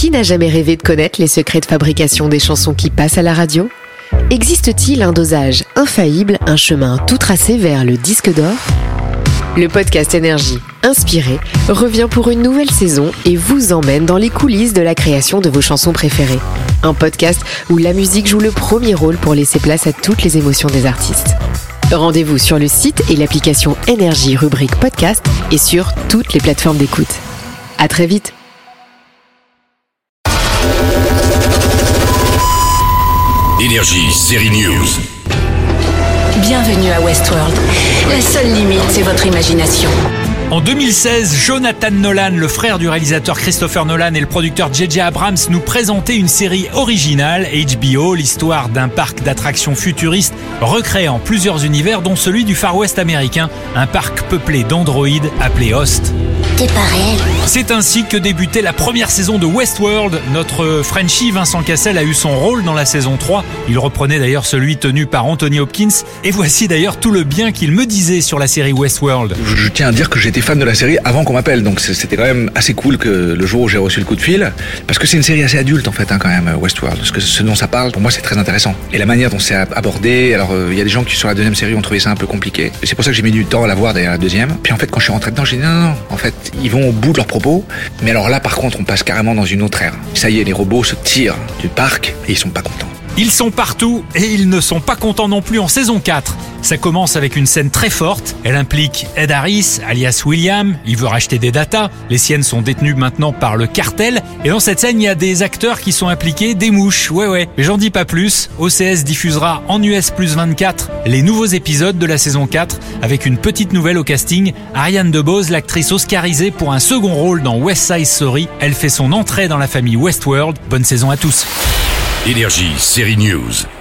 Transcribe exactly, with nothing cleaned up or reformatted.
Qui n'a jamais rêvé de connaître les secrets de fabrication des chansons qui passent à la radio ? Existe-t-il un dosage infaillible, un chemin tout tracé vers le disque d'or ? Le podcast Énergie, inspiré, revient pour une nouvelle saison et vous emmène dans les coulisses de la création de vos chansons préférées. Un podcast où la musique joue le premier rôle pour laisser place à toutes les émotions des artistes. Rendez-vous sur le site et l'application Énergie rubrique podcast et sur toutes les plateformes d'écoute. À très vite. Énergie série News. Bienvenue à Westworld. La seule limite, c'est votre imagination. En deux mille seize, Jonathan Nolan, le frère du réalisateur Christopher Nolan et le producteur J J Abrams nous présentaient une série originale, H B O, l'histoire d'un parc d'attractions futuriste recréant plusieurs univers dont celui du Far West américain, un parc peuplé d'androïdes appelé Host. T'es pas réel. C'est ainsi que débutait la première saison de Westworld. Notre Frenchie Vincent Cassel a eu son rôle dans la saison trois. Il reprenait d'ailleurs celui tenu par Anthony Hopkins. Et voici d'ailleurs tout le bien qu'il me disait sur la série Westworld. Je, je tiens à dire que j'étais fan de la série avant qu'on m'appelle, donc c'était quand même assez cool que le jour où j'ai reçu le coup de fil, parce que c'est une série assez adulte en fait hein, quand même, Westworld, parce que ce dont ça parle, pour moi c'est très intéressant. Et la manière dont c'est abordé, alors il euh, y a des gens qui sur la deuxième série ont trouvé ça un peu compliqué, et c'est pour ça que j'ai mis du temps à la voir derrière la deuxième. Puis en fait quand je suis rentré dedans, j'ai dit non, non, non, en fait ils vont au bout de leurs propos, mais alors là par contre on passe carrément dans une autre ère. Ça y est, les robots se tirent du parc et ils sont pas contents. Ils sont partout et ils ne sont pas contents non plus en saison quatre. Ça commence avec une scène très forte. Elle implique Ed Harris, alias William. Il veut racheter des datas. Les siennes sont détenues maintenant par le cartel. Et dans cette scène, il y a des acteurs qui sont impliqués, des mouches. Ouais, ouais. Mais j'en dis pas plus. O C S diffusera en U S plus vingt-quatre les nouveaux épisodes de la saison quatre avec une petite nouvelle au casting. Ariane DeBose, l'actrice oscarisée pour un second rôle dans West Side Story. Elle fait son entrée dans la famille Westworld. Bonne saison à tous. Énergie série News.